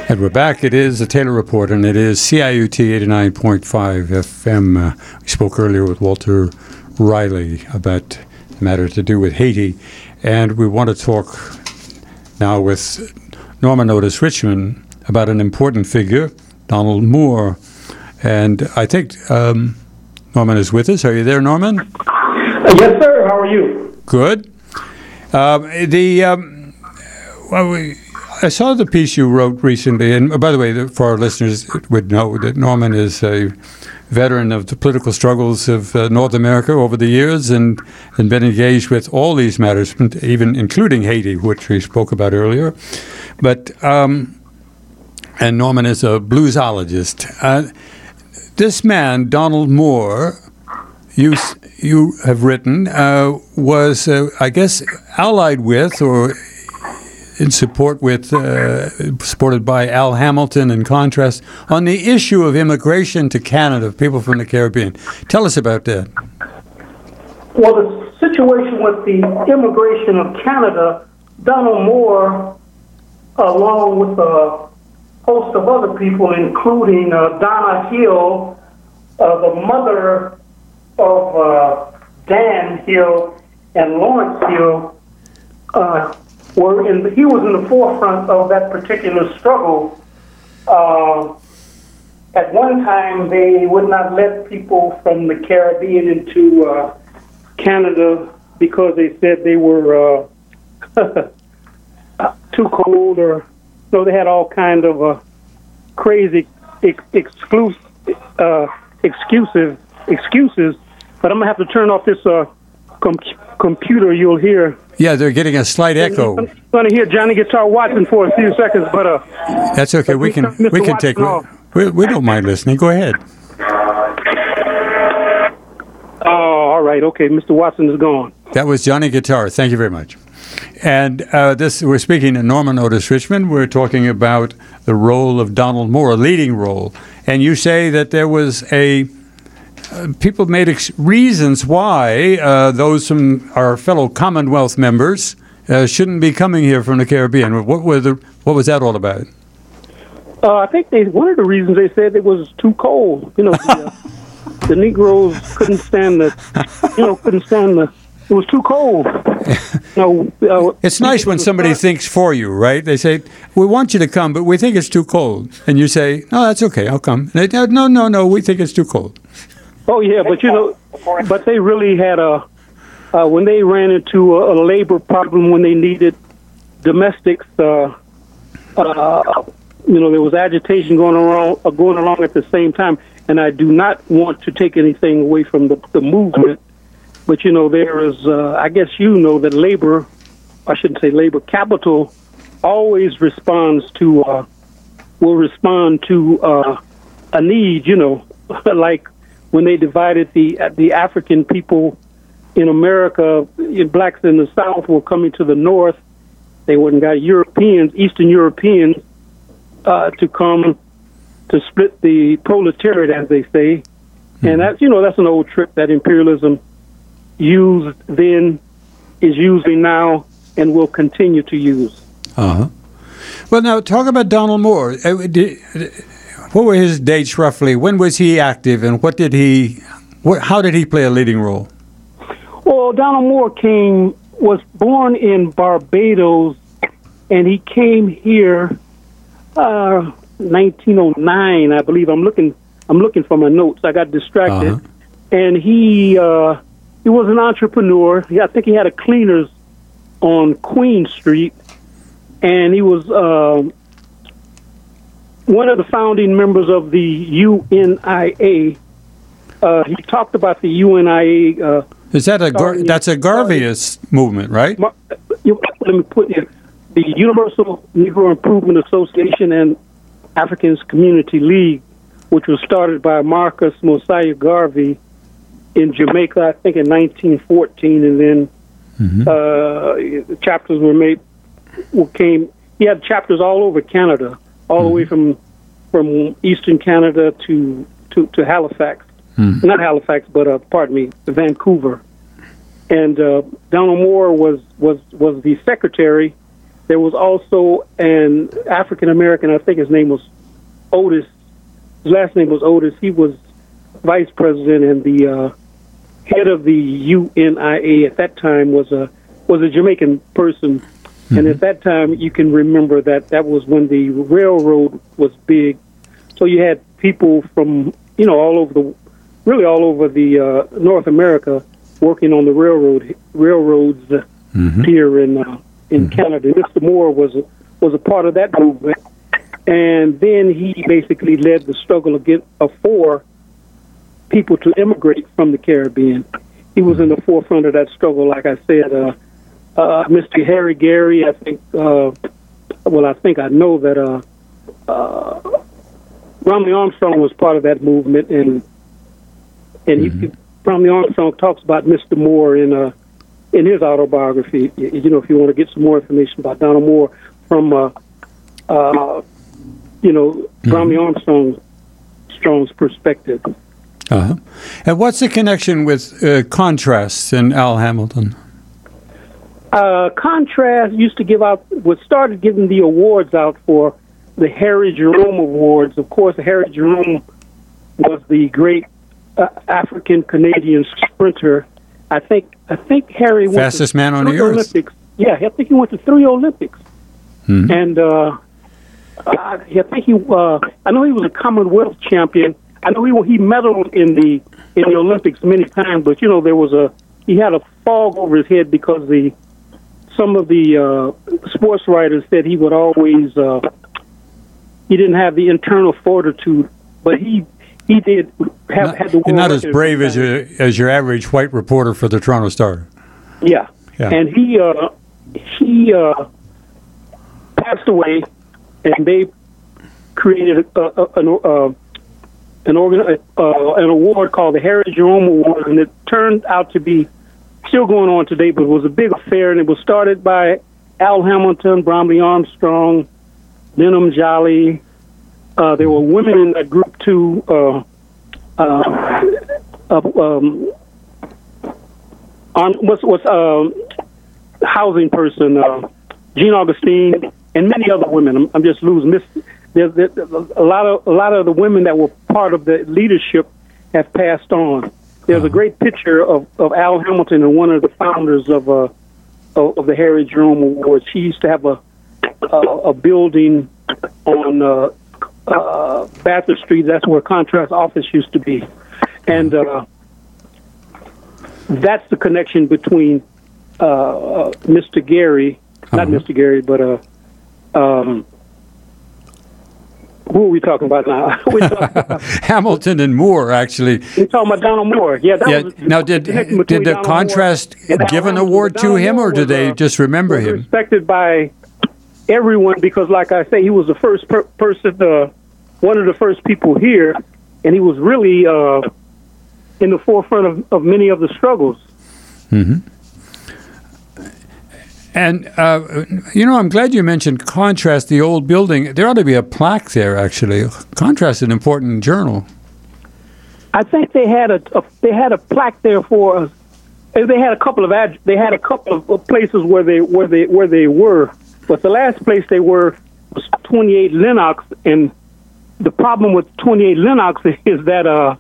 And we're back. It is the Taylor Report, and it is CIUT 89.5 FM. We spoke earlier with Walter Riley about the matter to do with Haiti, and we want to talk now with Norman Otis Richmond about an important figure, Donald Moore. And I think Norman is with us. Are you there, Norman? Yes, sir. How are you? Good. I saw the piece you wrote recently, and by the way, for our listeners would know that Norman is a veteran of the political struggles of North America over the years and been engaged with all these matters, even including Haiti, which we spoke about earlier. But and Norman is a bluesologist. This man, Donald Moore, you have written, was, I guess, allied with or in support with, supported by Al Hamilton in contrast, on the issue of immigration to Canada, people from the Caribbean. Tell us about that. Well, the situation with the immigration of Canada, Donald Moore, along with a host of other people, including Donna Hill, the mother of Dan Hill and Lawrence Hill, he was in the forefront of that particular struggle. At one time, they would not let people from the Caribbean into Canada because they said they were too cold, or so they had all kind of crazy excuses. But I'm gonna have to turn off this computer. You'll hear. Yeah, they're getting a slight echo. I'm going to hear Johnny Guitar Watson for a few seconds, but that's okay. We can take. We don't mind listening. Go ahead. Oh, all right. Okay, Mr. Watson is gone. That was Johnny Guitar. Thank you very much. And we're speaking to Norman Otis Richmond. We're talking about the role of Donald Moore, a leading role. And you say that there was people made reasons why those from our fellow Commonwealth members shouldn't be coming here from the Caribbean. What was that all about? I think one of the reasons they said it was too cold. The Negroes couldn't stand it was too cold. It's nice when somebody thinks for you, right? They say, we want you to come, but we think it's too cold. And you say, no, that's okay, I'll come. And they, no, we think it's too cold. Oh, yeah, but they really had when they ran into a labor problem, when they needed domestics, there was agitation going along at the same time. And I do not want to take anything away from the movement. But, there is, I guess that labor, I shouldn't say labor, capital always will respond to a need, like when they divided the African people in America, blacks in the South were coming to the North. They wouldn't got Eastern Europeans, to come to split the proletariat, as they say. Mm-hmm. And that's an old trick that imperialism used then, is using now, and will continue to use. Uh-huh. Well, now, talk about Donald Moore. What were his dates roughly? When was he active, and how did he play a leading role? Well, Donald Moore was born in Barbados, and he came here 1909, I believe. I'm looking for my notes. I got distracted. Uh-huh. And he was an entrepreneur. I think he had a cleaners on Queen Street, and he was one of the founding members of the UNIA. He talked about the UNIA. Is that that's a Garveyist movement, right? Let me put it: the Universal Negro Improvement Association and Africans Community League, which was started by Marcus Mosiah Garvey in Jamaica, I think in 1914, and then chapters were made. He had chapters all over Canada, all the way from Eastern Canada to Halifax. Not Halifax, but Vancouver. And Donald Moore was the secretary There was also an African American, I think his name was Otis. His last name was Otis. He was vice president, and the head of the UNIA at that time was a Jamaican person. Mm-hmm. And at that time, you can remember that was when the railroad was big. So you had people from all over the North America working on the railroads here in Canada. Mr. Moore was a part of that movement, and then he basically led the struggle for people to immigrate from the Caribbean. He was in the forefront of that struggle, like I said. Mr. Harry Gary, I think I know that Bromley Armstrong was part of that movement, and Bromley Armstrong talks about Mr. Moore in his autobiography. If you want to get some more information about Donald Moore from Bromley Armstrong's perspective. Uh-huh. And what's the connection with Contrast and Al Hamilton? Contrast used to started giving the awards out for the Harry Jerome Awards. Of course, Harry Jerome was the great African Canadian sprinter. I think Harry went fastest man on the earth. Olympics. Yeah, I think he went to 3 Olympics, and I know he was a Commonwealth champion. I know he medaled in the Olympics many times, but he had a fog over his head because some of the sports writers said he would always he didn't have the internal fortitude, but he did had the. Not as brave as your average white reporter for the Toronto Star. Yeah. And he passed away, and they created an award called the Harry Jerome Award, and it turned out to be still going on today, but it was a big affair, and it was started by Al Hamilton, Bromley Armstrong, Denham Jolly. There were women in that group too. Housing person, Jean Augustine, and many other women. I'm just losing. There's a lot of the women that were part of the leadership have passed on. There's a great picture of Al Hamilton and one of the founders of the Harry Jerome Awards. She used to have a building on Bathurst Street. That's where Contrast office used to be, and that's the connection between Mr. Gary, not Mr. Gary, but who are we talking about now? Hamilton and Moore, actually. We're talking about Donald Moore. Yeah. Now, did the Contrast give an award to him, or did they just remember him? Respected by everyone because, like I say, he was the first person, one of the first people here, and he was really in the forefront of many of the struggles. Mm-hmm. And, I'm glad you mentioned Contrast, the old building. There ought to be a plaque there, actually. Contrast is an important journal. I think they had a plaque there for us. They had a couple of places where they were, but the last place they were was 28 Lenox, and the problem with 28 Lenox is that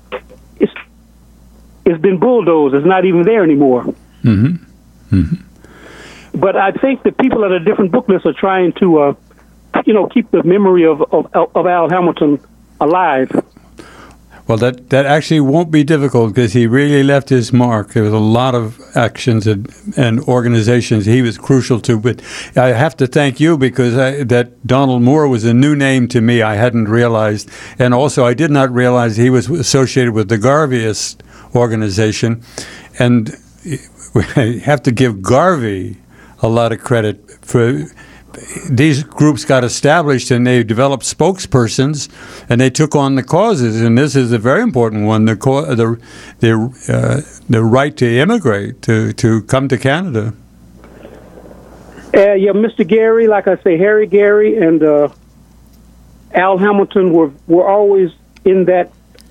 it's been bulldozed. It's not even there anymore. Mm-hmm. Mm-hmm. But I think the people at the different book lists are trying to, keep the memory of Al Hamilton alive. Well, that actually won't be difficult because he really left his mark. There was a lot of actions and organizations he was crucial to. But I have to thank you because that Donald Moore was a new name to me. I hadn't realized. And also, I did not realize he was associated with the Garveyist organization. And we have to give Garvey a lot of credit for these groups got established and they developed spokespersons and they took on the causes, and this is a very important one: the right to immigrate, to come to Canada. Mr. Gary, like I say, Harry Gary and Al Hamilton were always in that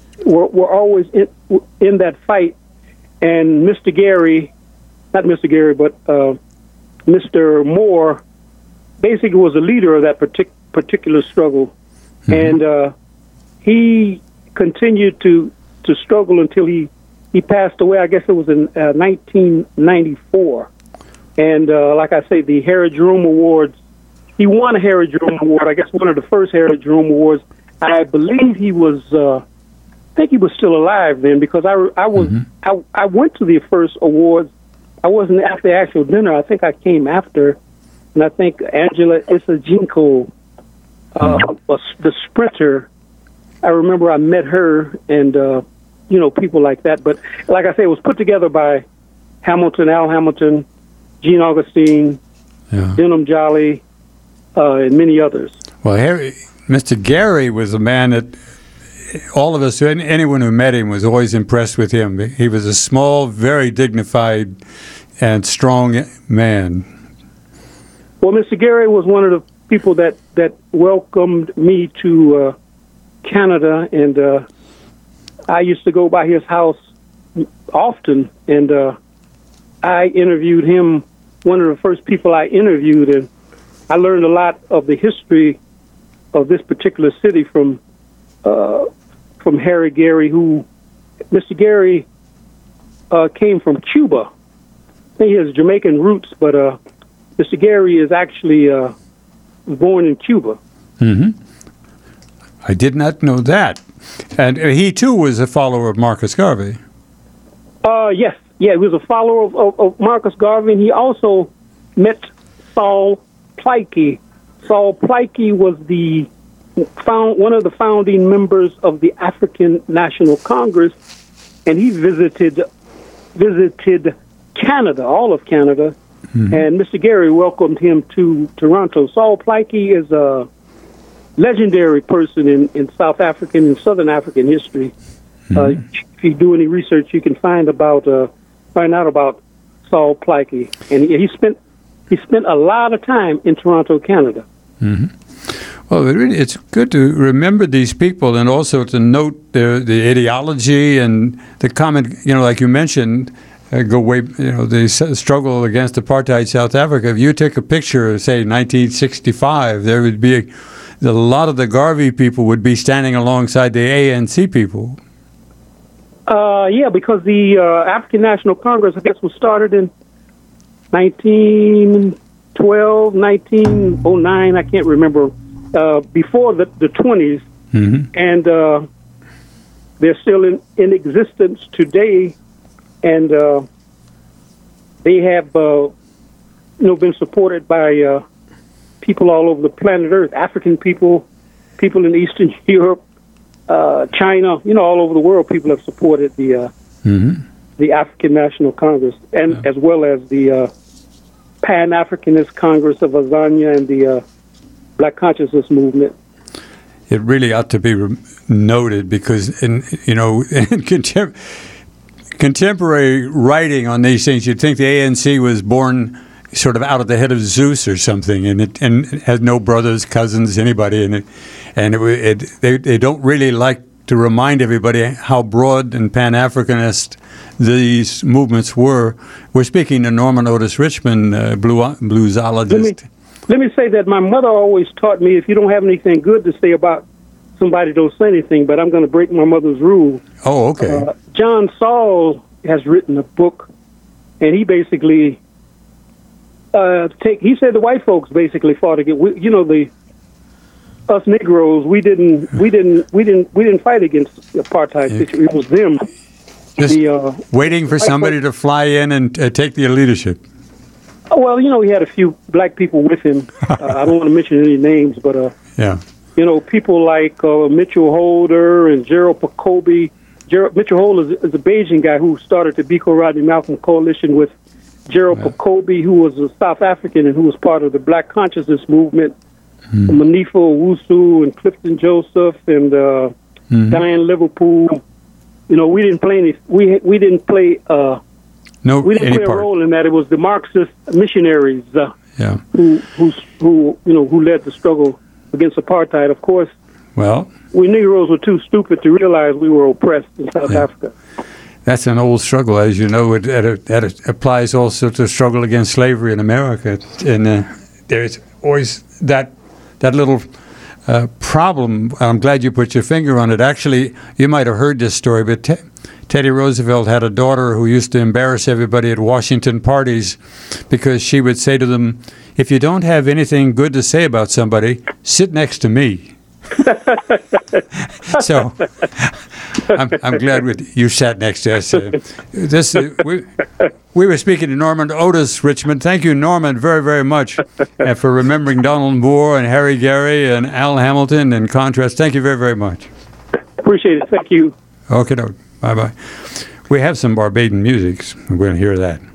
in that fight, and Mr. Gary, not Mr. Gary, but Mr. Moore basically was a leader of that particular struggle, and he continued to struggle until he passed away. I guess it was in 1994, and like I say, the Harry Jerome Awards. He won a Harry Jerome Award. I guess one of the first Harry Jerome Awards. I believe he was. I think he was still alive then, because I went to the first awards. I wasn't at the actual dinner. I think I came after, and I think Angela Isajinko, the sprinter. I remember I met her, and people like that. But like I say, it was put together by Al Hamilton, Gene Augustine, Denham Jolly, and many others. Well, Mr. Gary was a man that all of us, anyone who met him, was always impressed with him. He was a small, very dignified, and strong man. Well, Mr. Gary was one of the people that welcomed me to Canada, and I used to go by his house often, and I interviewed him, one of the first people I interviewed, and I learned a lot of the history of this particular city from Harry Gary, who Mr. Gary came from Cuba. I think he has Jamaican roots, but Mr. Gary is actually born in Cuba. Mm-hmm. I did not know that. And he, too, was a follower of Marcus Garvey. Yes. Yeah, he was a follower of Marcus Garvey, and he also met Saul Plieke. Saul Plieke was one of the founding members of the African National Congress, and he visited Canada, all of Canada, and Mr. Gary welcomed him to Toronto. Saul Plieke is a legendary person in South African and Southern African history. If you do any research, you can find out about Saul Plieke, and he spent a lot of time in Toronto, Canada. Mm-hmm. Well, it's good to remember these people, and also to note the ideology and the common, like you mentioned, the struggle against apartheid South Africa. If you take a picture of, say, 1965, there would be a lot of the Garvey people would be standing alongside the ANC people. Yeah, because the African National Congress, I guess, was started in 1912, 1909, I can't remember, before the 20s, and they're still in existence today, and they have been supported by people all over the planet Earth, African people in Eastern Europe, China, all over the world. People have supported the African National Congress, and as well as the Pan-Africanist Congress of Azania and the Black Consciousness Movement. It really ought to be noted, because in contemporary writing on these things, you'd think the ANC was born sort of out of the head of Zeus or something, and it has no brothers, cousins, anybody, and they don't really like to remind everybody how broad and Pan-Africanist these movements were. We're speaking to Norman Otis Richmond, bluesologist. Let me say that my mother always taught me, if you don't have anything good to say about somebody, don't say anything, but I'm going to break my mother's rule. Oh, okay. John Saul has written a book, and he basically he said the white folks basically fought against, us Negroes, we didn't fight against the apartheid situation. It was them. Just waiting for somebody to fly in and take the leadership. Well, he had a few black people with him. I don't want to mention any names, but people like Mitchell Holder and Gerald Pacobi. Mitchell Holder is a Beijing guy who started the Biko Rodney Malcolm Coalition with Gerald Pacobi, who was a South African and who was part of the Black Consciousness Movement. Manifo Owusu and Clifton Joseph and Diane Liverpool. We didn't play any. We didn't play. We didn't play a role in that. It was the Marxist missionaries who led the struggle against apartheid. Of course, we Negroes were too stupid to realize we were oppressed in South Africa. That's an old struggle, as you know. It applies also to struggle against slavery in America. And there's always that little problem. I'm glad you put your finger on it. Actually, you might have heard this story, but Teddy Roosevelt had a daughter who used to embarrass everybody at Washington parties because she would say to them, "If you don't have anything good to say about somebody, sit next to me." So I'm glad you sat next to us. We were speaking to Norman Otis, Richmond. Thank you, Norman, very, very much for remembering Donald Moore and Harry Gary and Al Hamilton and Contrast. Thank you very, very much. Appreciate it. Thank you. Okay, bye-bye. We have some Barbadian music. We're going to hear that.